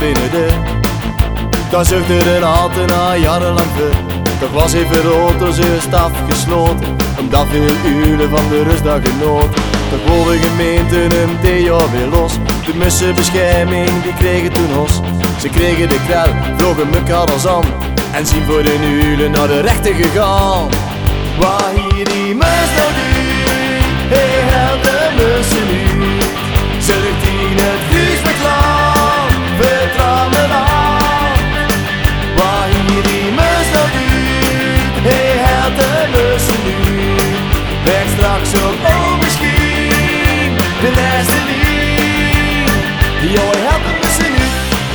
binnen de. Dan zuchtte een ambtenaar jarenlang ver. Toch was even rood door zijn staf gesloten, omdat veel uren van de rustdag genoten. De boven gemeente hem dit jaar weer los. De mussenbescherming die kregen toen os. Ze kregen de krel, vlogen mekaar als aan en zien voor hun uren naar de rechter gegaan. Waar hier die mus nou duurt, hij helpt de mussen nu. Zullen die het vuur beklaar, vertrouwen aan. Waar hier die mus nou duurt, hij helpt de mussen nu. Weg straks ook, oh misschien, de laatste niet. Ja, hij helpt de mussen nu.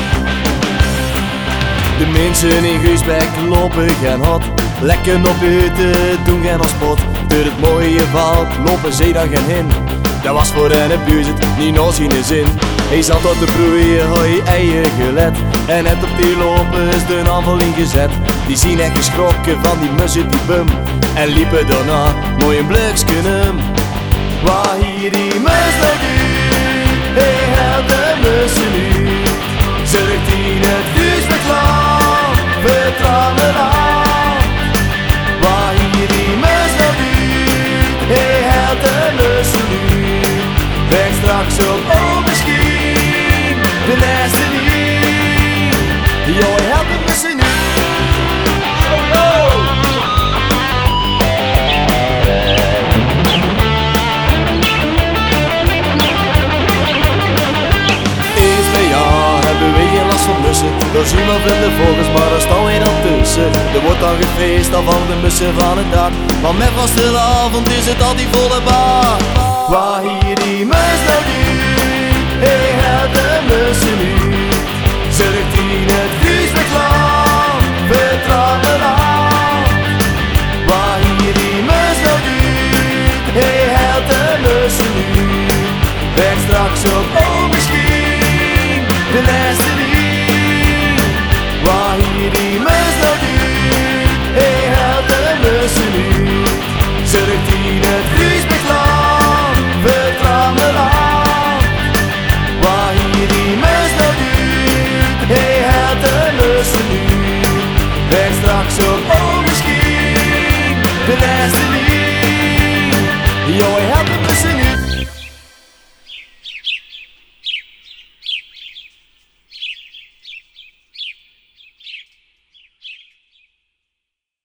De mensen in Guusbek lopen geen hot. Lekker op buiten, doen geen als spot. Door het mooie veld lopen ze dan geen hin. Dat was voor hen een buurt niet nog zijn zin. Hij zat op de broeien, hoi eieren gelet. En net op die lopers de aanval ingezet. Die zien echt geschrokken van die mussen die bum. En liepen daarna mooi een bluksken. Waar hier die mus nou duurt, hij helpt de mussen nu. Zullen die het vuur beklaar, vertrouwen aan. Waar hier die mus nou duurt, hij helpt de mussen nu. Weg straks op, oh misschien, de laatste niet. Ja, hij helpt de mussen nu. Oh, oh. Eens per jaar hebben we geen last van mussen. Door zien we vrienden vogels, maar er staan wij dan tussen. Er wordt dan gefeest, dan van de mussen van het dak. Maar met vastelavond is het al die volle bak. Waar hier die mus nou duurt, hij helpt de mussen nu. Zullen die het vuur beklaar, vertrouwen aan. Waar hier die mus nou duurt, hij helpt de mussen nu. Weg straks op, oh misschien, de laatste niet. Waar hier die mus nou duurt, hij helpt de mussen nu. Zullen die het vuur beklaar, vertrouwen aan. Waar hier die mus nou duurt, hij helpt de mussen nu. Weg straks op, oh misschien, de laatste niet.